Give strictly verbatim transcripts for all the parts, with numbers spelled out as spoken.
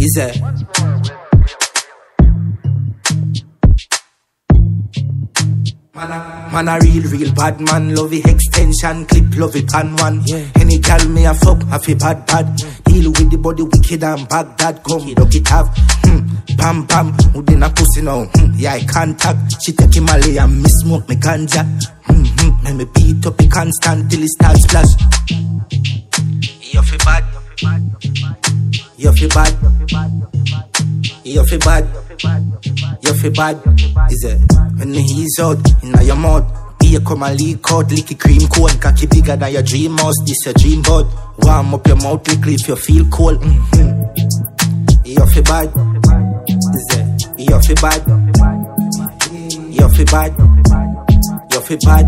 Is it? Man a, man a real, real bad man. Love it extension, clip, love it pan one. Yeah. Any gal me a fuck, have a bad bad. Yeah. Deal with the body wicked and Baghdad. Come, duck it have. Hmm, pam pam, who din a pussy now? Hmm, yeah, I can't talk. She take him Malay and me smoke me ganja. Hmm, hmm, let me beat up it constant till it starts splash. You feel bad, you feel bad, you feel bad, you feel bad. Is it? When he's out, in your mouth, beer come and leak out, licky cream cone, cocky bigger than your dream house, this your dream boat. Warm up your mouth quickly if you feel cold. Mm-hmm. You feel bad, is it? You feel bad, you feel bad, you feel bad,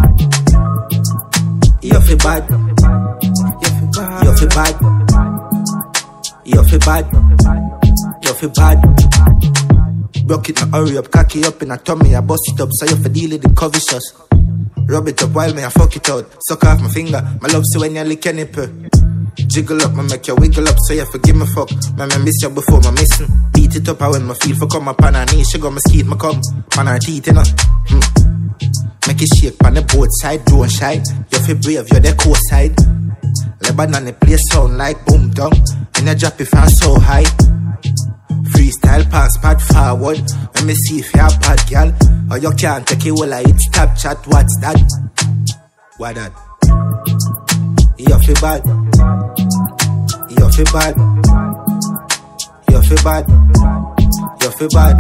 you feel bad, you feel bad, you feel bad, you feel bad. Broke it, now hurry up, cocky up in a tummy, I bust it up, so you feel deal with the covicious. Rub it up while me I fuck it out, suck off my finger, my love so when you lick your nipple. Jiggle up, me make you wiggle up, so you forgive me fuck. Man, me miss you before me missing. Beat it up, I when my feel for come up on her knees, she got my skeet, me come, on her teeth, you know. Hmm. Make it shake on the both side, don't shy. You feel brave, you're the coast side. Lebanon, the place sound like boom down, and you drop it from so high. Freestyle pass pad forward. Let me see if you're a bad girl, or you can't take it while I hit stop chat. What's that? What that? You feel bad. You feel bad. You feel bad. You feel bad.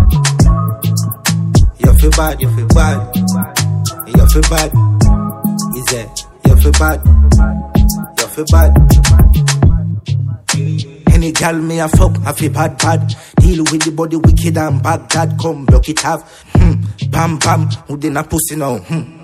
You feel bad. You feel bad. You feel bad. Is it? You feel bad. You feel bad. Any gal me a fuck, I feel bad bad. Deal with the body wicked and Baghdad. Come block it have. Hmm, pam pam, who din a pussy now? Hmm.